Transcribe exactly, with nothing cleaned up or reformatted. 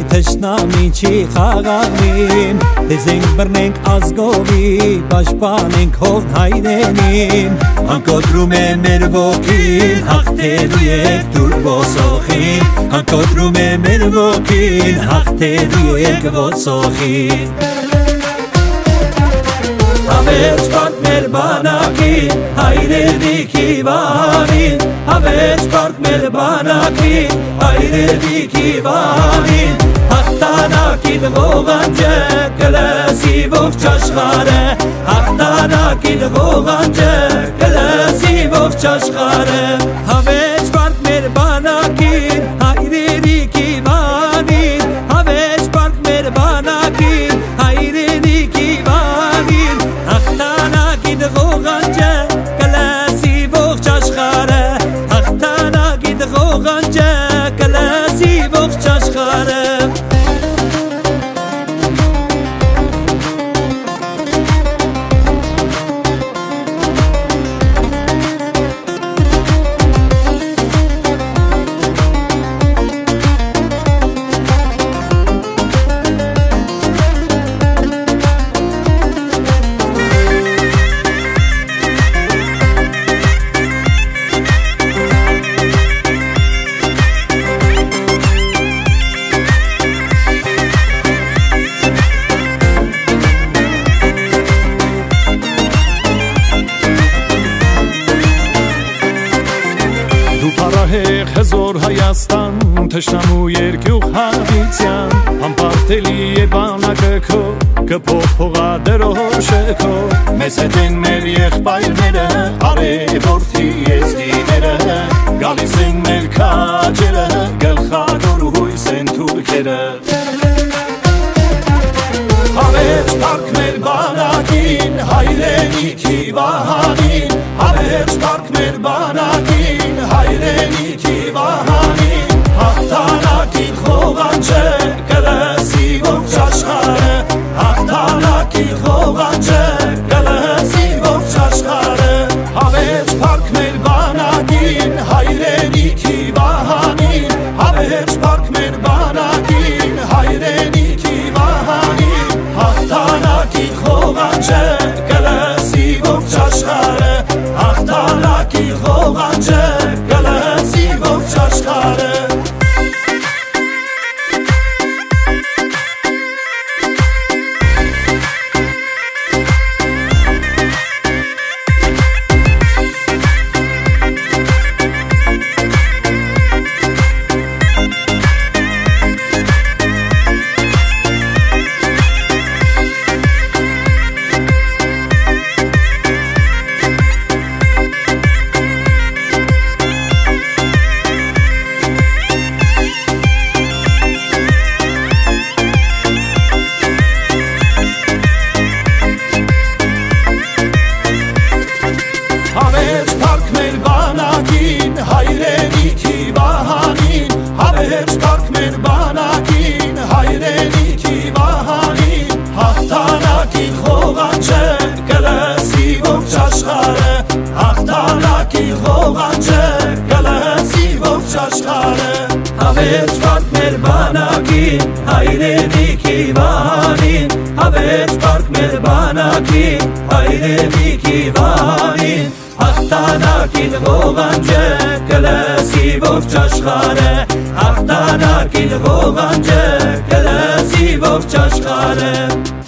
تشنامی چی خاغامین تزنگ برنگ از گوی باشپاننگ هون هایدنین هنکود رومه مروکین حق تیروی دور باساخین هنکود رومه مروکین حق تیروی باساخین Haveç park merbanaki hayre diki vamin Haveç park merbanaki hayre diki vamin Haktana kil goğance kelesi vok çaşgare Haktana kil goğance kelesi vok çaşgare Haveç park merbanaki hayre diki vamin Haveç park merbanaki hayre diki vamin Haktana gid goğance kelesi vok çaşgare Haktana gid goğance kelesi vok çaşgare Հզոր Հայաստան թշնամու երկյուղ հավիցյան Համպարտելի է բանակը քո կփոխվողա դրոշը քո Մեզ հետ են մեր եղբայրները արևորթի եզդիները Գալիս են մեր քաջերը գլխավոր հույս են թուրքերը Հավերժ park մեր բանակին հայրենիքի վահանին Հավերժ park մեր բանակին հայրենիքի վահանին Հաղթանակին խողանջը կլսի ողջ աշխարհը Հաղթանակին խողանջը կլսի ողջ աշխարհը Հավերժ park մեր բանակին հայրենիքի վահանին Հավերժ park մեր բանակին հայրենիքի վահանին Հաղթանակին խողանջը կլսի ողջ աշխարհը Հաղթանակին խողանջը կլսի ողջ աշխարհը Հավերժ park մեր բանակին հայրենիքի վահանին Հավերժ park մեր բանակին հայրենիքի վահանին Հաղթանակին խողանջը կլսի ողջ աշխարհը Հաղթանակին խողանջը կլսի ողջ աշխարհը Հավերժ park մեր բանակին հայրենիքի վահանին Հավերժ park մեր բանակին հայրենիքի վահանին Հաղթանակին ողանջը կլսի ողջ աշխարհը Հաղթանակին ողանջը կլսի ողջ աշխարհը